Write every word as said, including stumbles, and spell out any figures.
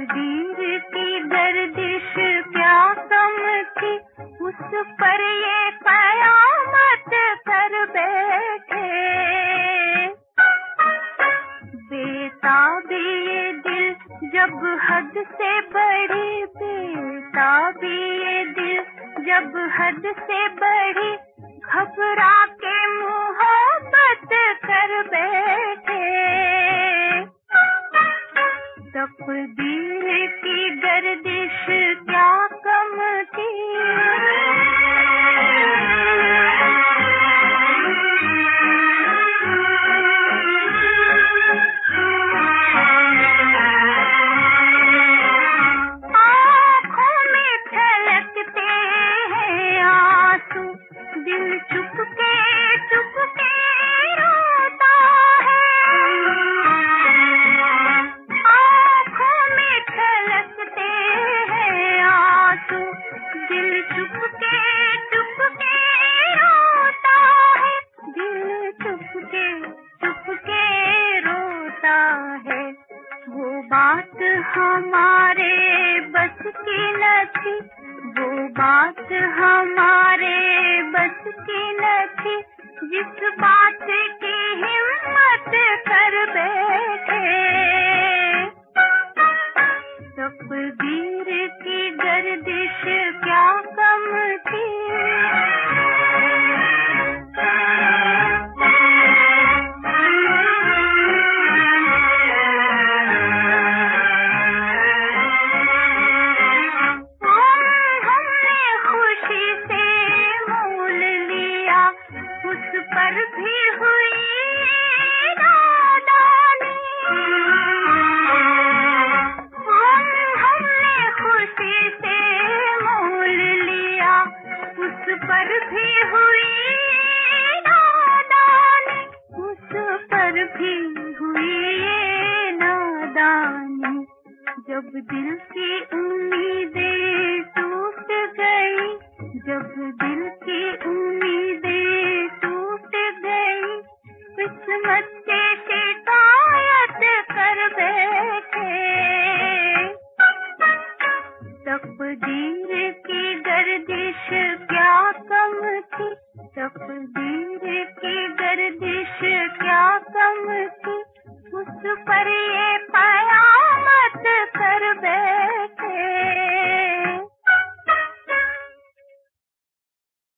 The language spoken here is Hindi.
तकदीर की गर्दिश क्या कम थी, उस पर ये कयामत कर बैठे। बेताबी ये दिल जब हद से बढ़ी, बेताबी ये दिल जब हद से बढ़ी, घबरा के मोहब्बत कर बैठे। तकदीर की गर्दिश क्या कम थी। आँखों में छलकते हैं आंसू, दिल चुपके चुपके रोता है। आँखों में छलकते हैं आंसू, दिल चुपके चुपके रोता है। दिल चुपके चुपके रोता है। वो बात हमारे बस की न थी, वो बात हमारे बस की न थी, जिस बात की हिम्मत कर बैठे। तकदीर की गर्दिश क्या कम थी। पर भी हुई नादानी, हम हमने खुशी से मोल लिया, उस पर भी हुई नादानी, उस पर भी हुई ये नादानी। जब दिल की उम्मीदें टूट गई, जब दिल की उम्मीदें टूट गई, किस्मत से शिकायत कर बैठे। तकदीर की गर्दिश क्या कम थी, तकदीर की गर्दिश क्या कम थी, उस पर ये